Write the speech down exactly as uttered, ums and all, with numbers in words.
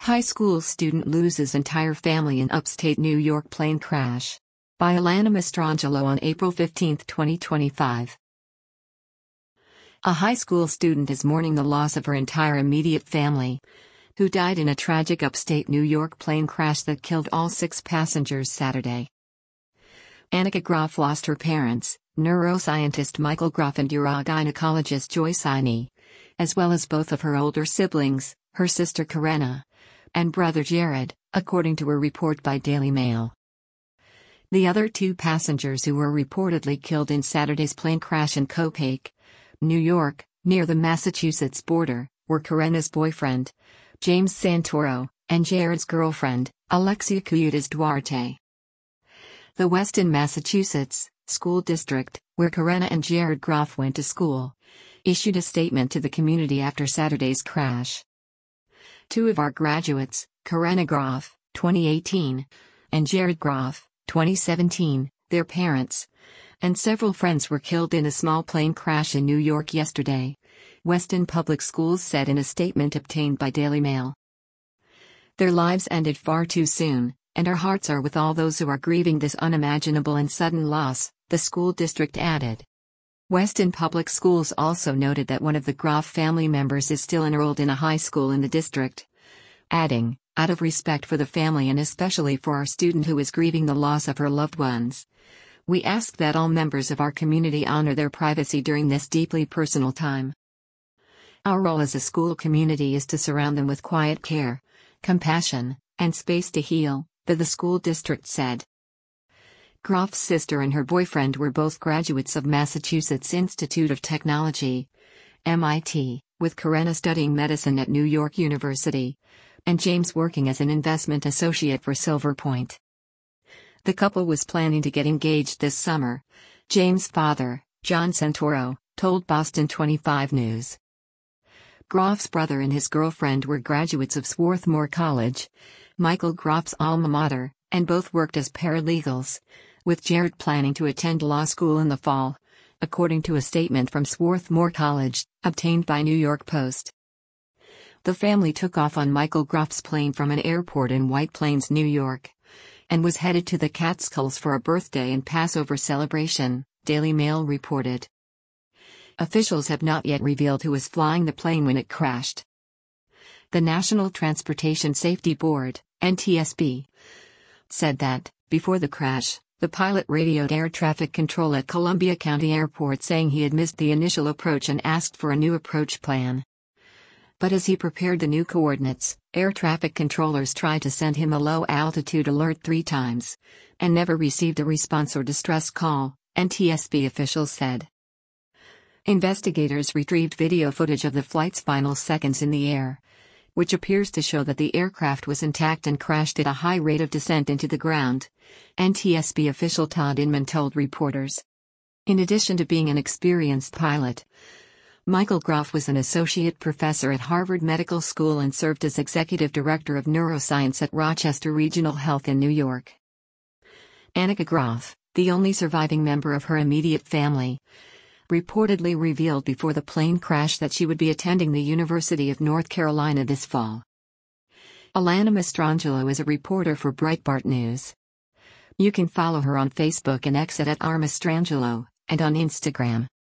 High school student loses entire family in upstate New York plane crash. By Alana Mastrangelo on April fifteenth, twenty twenty-five. A high school student is mourning the loss of her entire immediate family, who died in a tragic upstate New York plane crash that killed all six passengers Saturday. Annika Groff lost her parents, neuroscientist Michael Groff and urogynecologist Joyce Iney, as well as both of her older siblings, her sister Karenna, and brother Jared, according to a report by Daily Mail. The other two passengers who were reportedly killed in Saturday's plane crash in Copiague, New York, near the Massachusetts border, were Karenna's boyfriend, James Santoro, and Jared's girlfriend, Alexia Cuyutas Duarte. The Weston, Massachusetts, school district, where Karenna and Jared Groff went to school, issued a statement to the community after Saturday's crash. Two of our graduates, Karenna Groff, twenty eighteen, and Jared Groff, twenty seventeen, their parents, and several friends were killed in a small plane crash in New York yesterday, Weston Public Schools said in a statement obtained by Daily Mail. Their lives ended far too soon, and our hearts are with all those who are grieving this unimaginable and sudden loss, the school district added. Weston Public Schools also noted that one of the Groff family members is still enrolled in a high school in the district, adding, out of respect for the family and especially for our student who is grieving the loss of her loved ones, we ask that all members of our community honor their privacy during this deeply personal time. Our role as a school community is to surround them with quiet care, compassion, and space to heal, the, the school district said. Groff's sister and her boyfriend were both graduates of Massachusetts Institute of Technology, M I T, with Karenna studying medicine at New York University, and James working as an investment associate for Silver Point. The couple was planning to get engaged this summer, James' father, John Santoro, told Boston twenty-five News. Groff's brother and his girlfriend were graduates of Swarthmore College, Michael Groff's alma mater, and both worked as paralegals, with Jared planning to attend law school in the fall, according to a statement from Swarthmore College, obtained by New York Post. The family took off on Michael Groff's plane from an airport in White Plains, New York, and was headed to the Catskills for a birthday and Passover celebration, Daily Mail reported. Officials have not yet revealed who was flying the plane when it crashed. The National Transportation Safety Board, N T S B, said that, before the crash, the pilot radioed air traffic control at Columbia County Airport saying he had missed the initial approach and asked for a new approach plan. But as he prepared the new coordinates, air traffic controllers tried to send him a low-altitude alert three times, and never received a response or distress call, N T S B officials said. Investigators retrieved video footage of the flight's final seconds in the air, which appears to show that the aircraft was intact and crashed at a high rate of descent into the ground, N T S B official Todd Inman told reporters. In addition to being an experienced pilot, Michael Groff was an associate professor at Harvard Medical School and served as executive director of neuroscience at Rochester Regional Health in New York. Annika Groff, the only surviving member of her immediate family, reportedly revealed before the plane crash that she would be attending the University of North Carolina this fall. Alana Mastrangelo is a reporter for Breitbart News. You can follow her on Facebook and X at R Mastrangelo, and on Instagram.